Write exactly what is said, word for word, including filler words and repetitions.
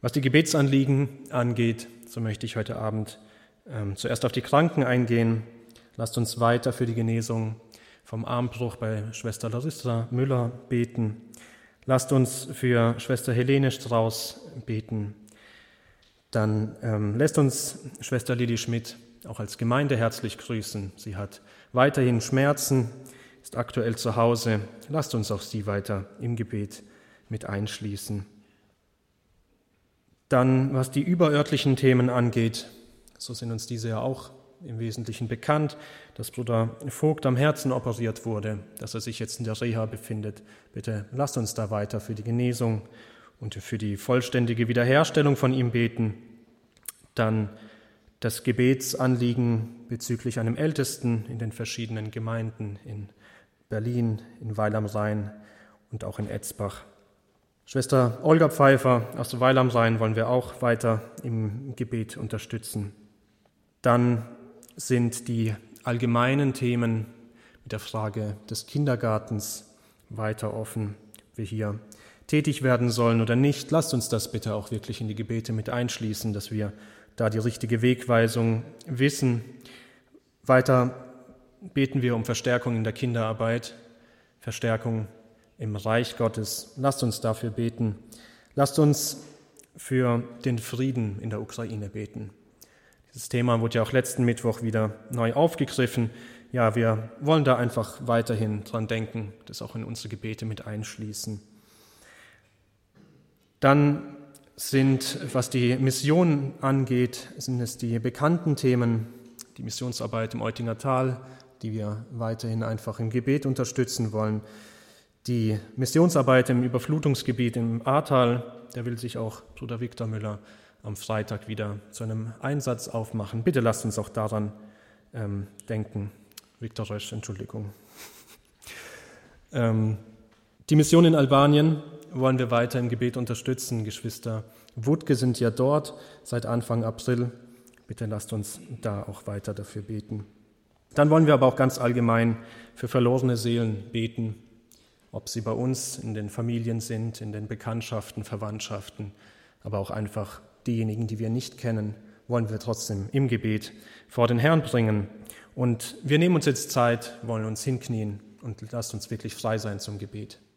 Was die Gebetsanliegen angeht, so möchte ich heute Abend ähm, zuerst auf die Kranken eingehen. Lasst uns weiter für die Genesung vom Armbruch bei Schwester Larissa Müller beten. Lasst uns für Schwester Helene Strauß beten. Dann ähm, lässt uns Schwester Lili Schmidt auch als Gemeinde herzlich grüßen. Sie hat weiterhin Schmerzen, ist aktuell zu Hause. Lasst uns auch sie weiter im Gebet mit einschließen. Dann, was die überörtlichen Themen angeht, so sind uns diese ja auch im Wesentlichen bekannt, dass Bruder Vogt am Herzen operiert wurde, dass er sich jetzt in der Reha befindet. Bitte lasst uns da weiter für die Genesung und für die vollständige Wiederherstellung von ihm beten. Dann das Gebetsanliegen bezüglich einem Ältesten in den verschiedenen Gemeinden in Berlin, in Weil am Rhein und auch in Etzbach. Schwester Olga Pfeiffer aus Weil am Rhein wollen wir auch weiter im Gebet unterstützen. Dann sind die allgemeinen Themen mit der Frage des Kindergartens weiter offen, ob wir hier tätig werden sollen oder nicht. Lasst uns das bitte auch wirklich in die Gebete mit einschließen, dass wir da die richtige Wegweisung wissen. Weiter beten wir um Verstärkung in der Kinderarbeit, Verstärkung im Reich Gottes. Lasst uns dafür beten. Lasst uns für den Frieden in der Ukraine beten. Dieses Thema wurde ja auch letzten Mittwoch wieder neu aufgegriffen. Ja, wir wollen da einfach weiterhin dran denken, das auch in unsere Gebete mit einschließen. Dann sind, was die Mission angeht, sind es die bekannten Themen, die Missionsarbeit im Eutinger Tal, die wir weiterhin einfach im Gebet unterstützen wollen. Die Missionsarbeit im Überflutungsgebiet im Ahrtal, da will sich auch Bruder Viktor Müller am Freitag wieder zu einem Einsatz aufmachen. Bitte lasst uns auch daran ähm, denken. Viktor Rösch, Entschuldigung. ähm, die Mission in Albanien wollen wir weiter im Gebet unterstützen. Geschwister Wutke sind ja dort seit Anfang April. Bitte lasst uns da auch weiter dafür beten. Dann wollen wir aber auch ganz allgemein für verlorene Seelen beten, ob sie bei uns in den Familien sind, in den Bekanntschaften, Verwandtschaften, aber auch einfach diejenigen, die wir nicht kennen, wollen wir trotzdem im Gebet vor den Herrn bringen. Und wir nehmen uns jetzt Zeit, wollen uns hinknien und lasst uns wirklich frei sein zum Gebet.